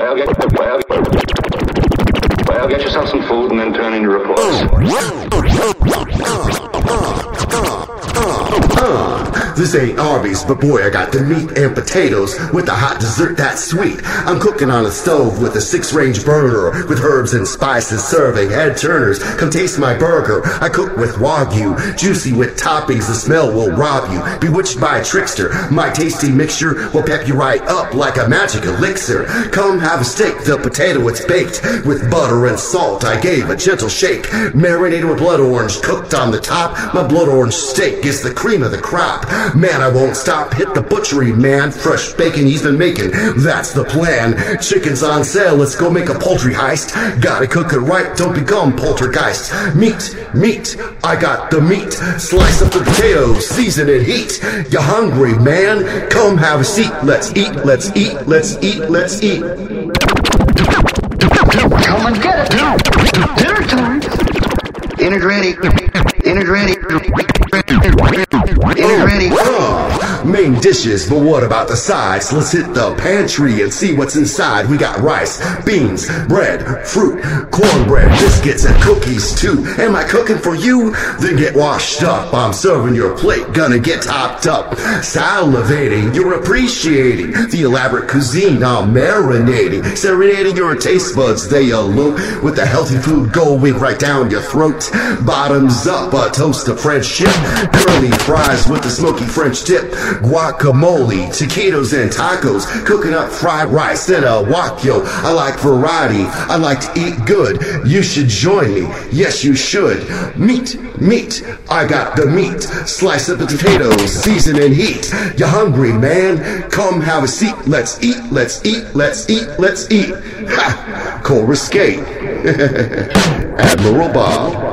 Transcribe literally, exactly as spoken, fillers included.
Well, get, well, well, get yourself some food and then turn in your reports. Uh, this ain't Arby's, but boy, I got the meat and potatoes with the hot dessert that's sweet. I'm cooking on a stove with a six-range burner with herbs and spices serving head turners. Come taste my burger. I cook with Wagyu, juicy with toppings. The smell will rob you. Bewitched by a trickster, my tasty mixture will pep you right up like a magic elixir. Come have a steak. The potato it's baked with butter and salt. I gave a gentle shake, marinated with blood orange, cooked on the top. My blood orange steak is the cream of the crop. Man, I won't stop. Hit the butchery, man. Fresh bacon he's been making. That's the plan. Chicken's on sale. Let's go make a poultry heist. Gotta cook it right. Don't become poltergeist. Meat, meat. I got the meat. Slice up the potatoes. Season and heat. You hungry, man? Come have a seat. Let's eat. Let's eat. Let's eat. Let's eat. Come and get it. Dinner time. Dinner's ready. Dinner's ready. Dinner's ready. Uh, main dishes, but what about the sides? Let's hit the pantry and see what's inside. We got rice, beans, bread, fruit, cornbread, biscuits, and cookies too. Am I cooking for you? Then get washed up. I'm serving your plate, gonna get topped up. Salivating, you're appreciating the elaborate cuisine. I'm marinating, serenading your taste buds. They elope with the healthy food going right down your throat. Bottoms up, a toast of French chip, curly fries with the smoky French tip, guacamole, taquitos and tacos, cooking up fried rice and a guacio. I like variety, I like to eat good. You should join me, yes you should. Meat, meat, I got the meat. Slice up the potatoes, season and heat. You hungry, man? Come have a seat. Let's eat, let's eat, let's eat, let's eat. Ha! Coruscate. Admiral Bob.